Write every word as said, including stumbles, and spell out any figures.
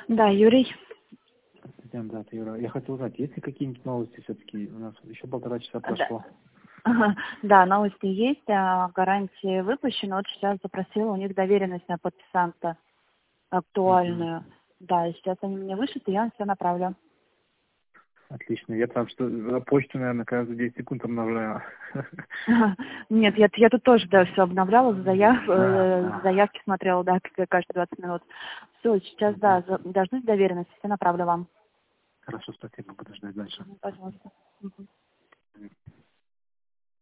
Да, Юрий. Татьяна, да, это Юра. Я хотел узнать, есть ли какие-нибудь новости все-таки? У нас еще полтора часа Да. прошло. Ага. Да, новости есть, а, гарантии выпущены. Вот сейчас запросила у них доверенность на подписанта Мгм. актуальную. Да, и сейчас они мне вышлют, и я вам все направлю. Отлично. Я там что на почту, наверное, каждые десять секунд обновляю. Ага. Нет, я, я тут тоже, да, все обновляла, заяв, А, э, а. заявки смотрела, да, как каждые двадцать минут. Все, сейчас, да, Мгм. за- дождусь доверенности, все направлю вам. Хорошо, спасибо, буду ждать дальше. Пожалуйста. Мгм.